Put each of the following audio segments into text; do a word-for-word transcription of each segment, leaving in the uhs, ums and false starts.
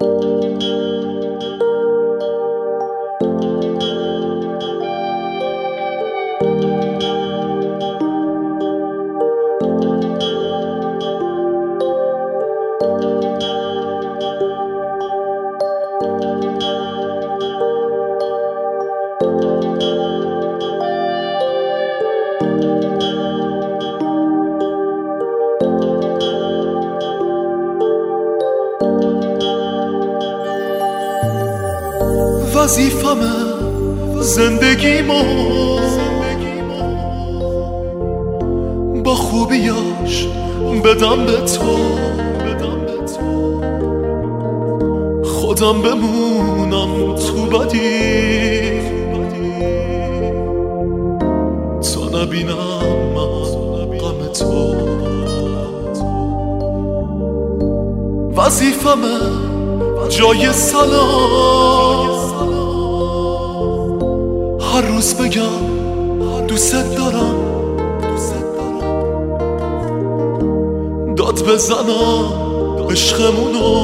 وظیفمه زندگیمو با خوبیاش بدم به تو، خودم بمونم تو بدی تا نبینم من غم تو. وظیفمه جای سلام هر روز بگم دوست دارم، داد بزنم عشقمونو،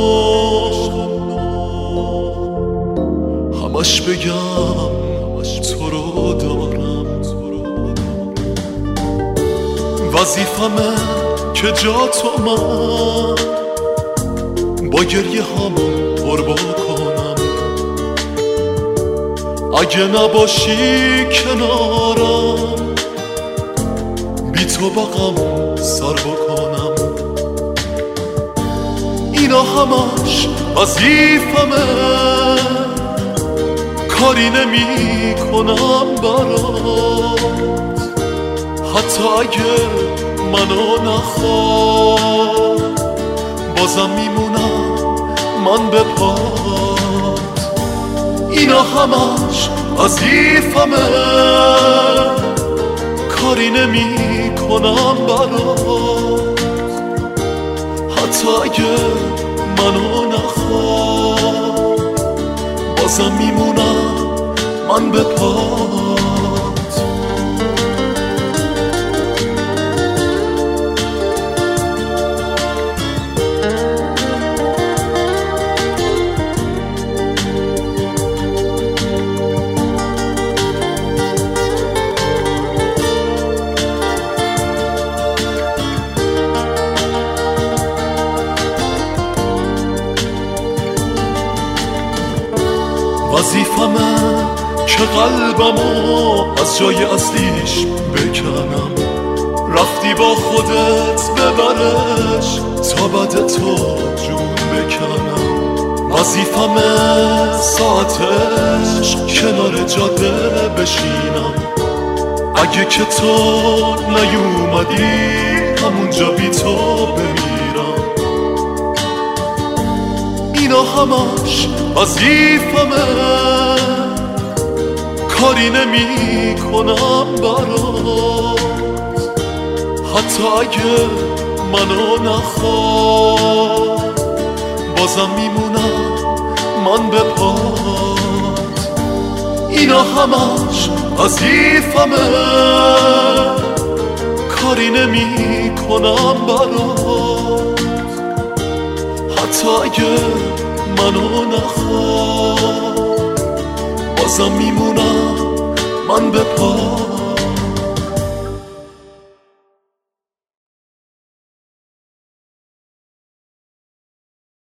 همش بگم تو رو دارم. وظیفمه که جا تو من با گریه هامو قربا کنم، اگه نباشی کنارم بی تو با غم سر بکنم. اینا همش وظیفمه، کاری نمی کنم برات، حتی اگه منو نخواد بازم میمونم من به پات. اینا همش وظیفمه، کاری نمی کنم برات، حتی اگه منو نخواد بازم میمونم من به پات. وظیفمه که قلبمو از جای اصلیش بکنم، رفتی با خودت ببرش تا بعد تو جون بکنم. وظیفمه ساعتش کنار جاده بشینم، اگه که تو نیومدی همونجا بی تو بمیرم. اینا همش وظیفمه، کاری نمی کنم برات، حتی اگه منو نخواد بازم میمونم من به پات. اینا همش وظیفمه، کاری نمی کنم برات، حتی اگه منو نخواد بازم میمونم من به پات.